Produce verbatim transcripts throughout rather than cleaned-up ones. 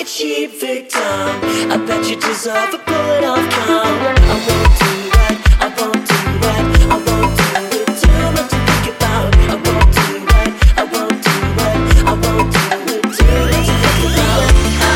a cheap victim. I bet you deserve a put off count. I won't do that, I won't do that, I won't do it. Too much to think about. I won't do that, I won't do that, I won't do it. Too much to think about.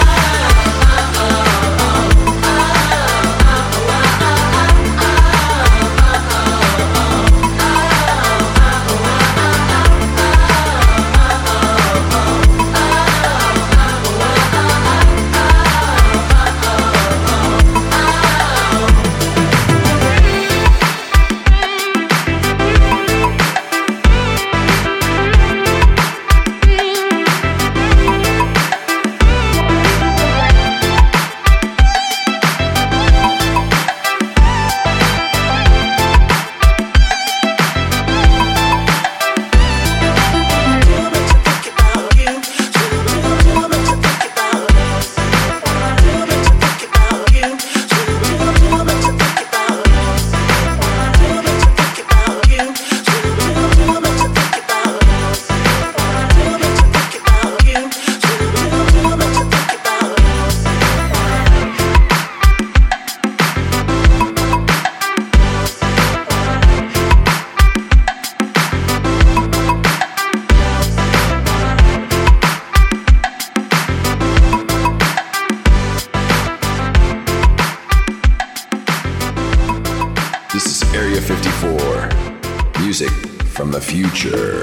From the future.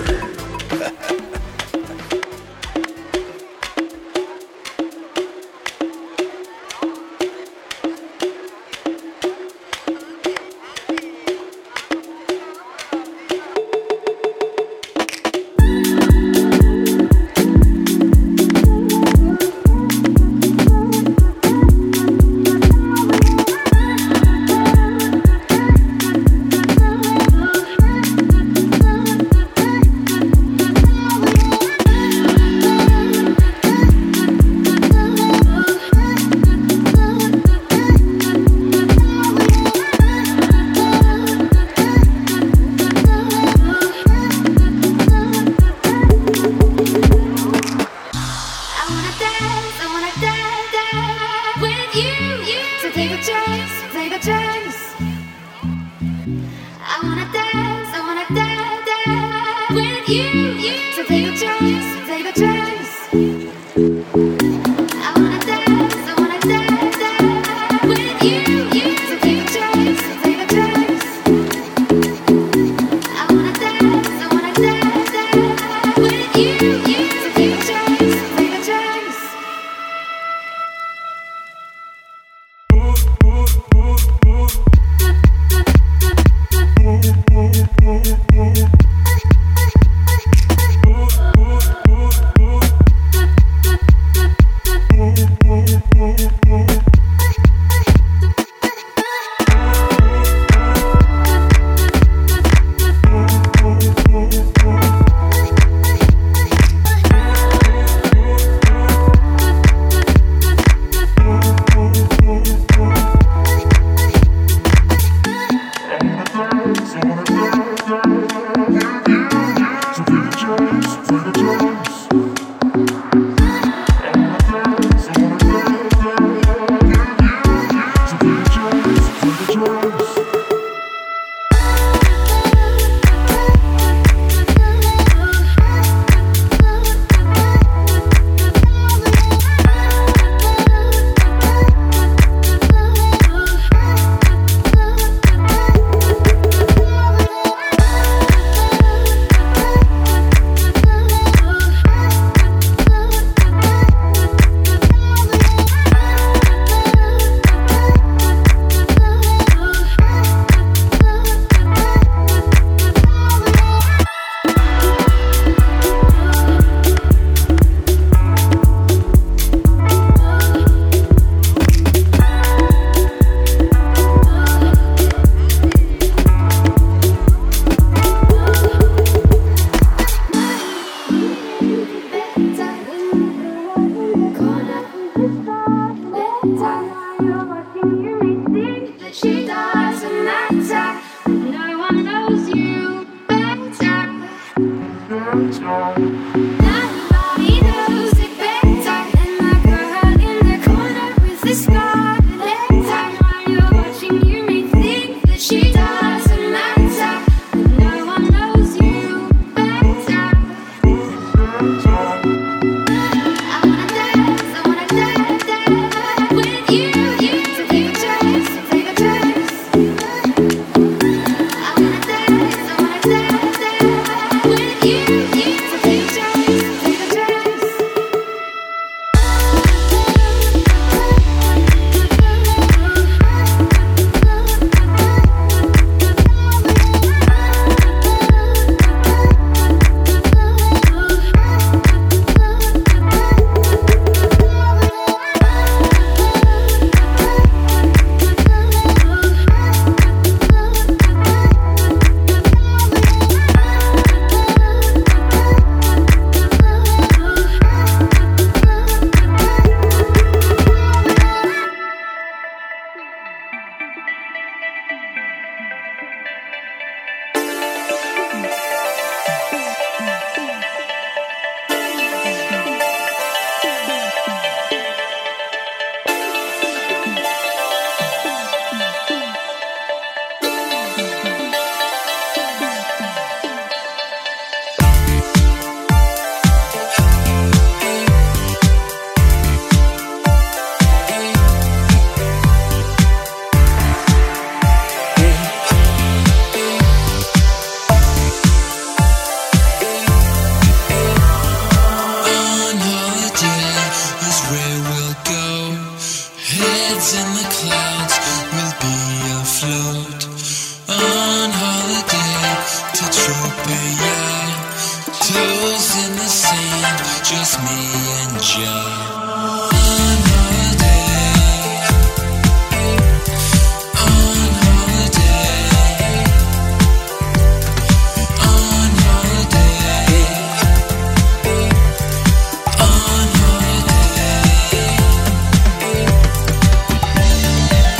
Ooh. in the clouds, we'll be afloat on holiday to Tropea. Toes in the sand, just me and Joe. On holiday, on holiday, on holiday, on holiday.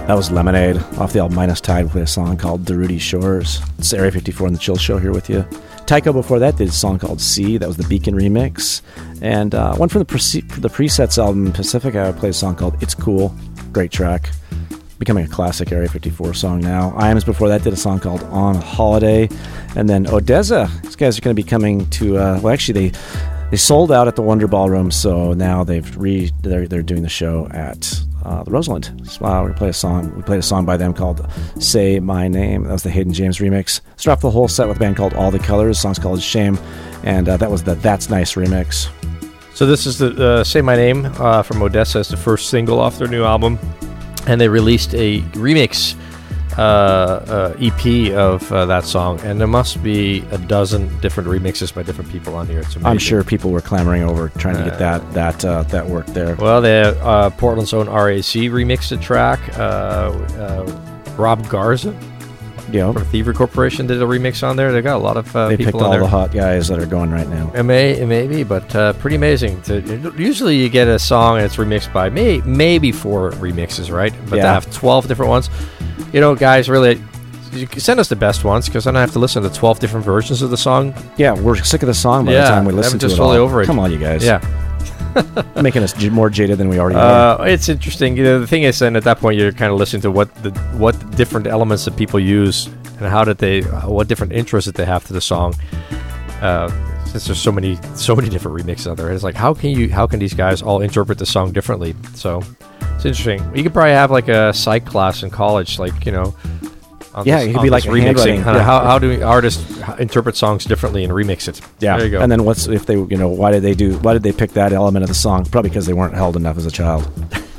That was Lemonade off the album Minus Tide with a song called Darude Shores. It's Area fifty-four and the Chill Show here with you. Tycho before that did a song called C. That was the Beacon remix. And uh, one from the, pre- the Presets album, Pacifica, I played a song called It's Cool. Great track. Becoming a classic Area fifty-four song now. I Ams before that did a song called On Holiday. And then Odessa. These guys are going to be coming to, uh, well, actually, they they sold out at the Wonder Ballroom, so now they've re they're, they're doing the show at uh, the Roseland. So, uh, we're going to play a song. We played a song by them called Say My Name. That was the Hayden James remix. Started off the whole set with a band called All the Colors. The song's called Shame. And uh, that was the That's Nice remix. So this is the uh, Say My Name uh, from Odessa. It's the first single off their new album. And they released a remix uh, uh, E P of uh, that song. And there must be a dozen different remixes by different people on here. It's amazing. I'm sure people were clamoring over trying to get that that uh, that work there. Well, they uh, Portland's own R A C remixed the track. Uh, uh, Rob Garza Yeah, from Thievery Corporation did a remix on there. They got a lot of uh, they people picked on all there. the hot guys that are going right now. It may, it may be, but uh, pretty amazing. To, usually you get a song and it's remixed by may, maybe four remixes, right? But Yeah. to have twelve different ones, you know, guys, really, you can send us the best ones because then I have to listen to twelve different versions of the song. Yeah, we're sick of the song by Yeah, the time we I'm listen to just it totally all. over it. Come on, you guys. Yeah. Making us j- more jaded than we already are. Uh, it's interesting. You know, the thing is, then at that point, you're kind of listening to what the what different elements that people use and how did they, uh, what different interests that they have to the song. Uh, since there's so many, so many different remixes out there, it's like how can you, how can these guys all interpret the song differently? So it's interesting. You could probably have like a psych class in college, like you know. On Yeah, this, it could on be like this a remixing. handwriting, Kinda yeah. How how do artists interpret songs differently and remix it? Yeah, There you go. and then what's if they, you know, why did they do? Why did they pick that element of the song? Probably because they weren't held enough as a child.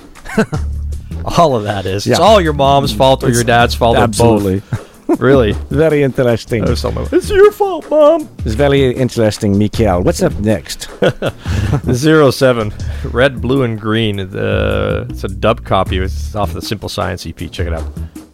all of that is. It's Yeah. all your mom's fault or your dad's fault or Absolutely, both. Really. very interesting. There's someone, it's your fault, Mom. It's very interesting, Mikael. What's up next? Zero seven, red, blue, and green. Uh, it's a dub copy. It's off the Simple Science E P. Check it out.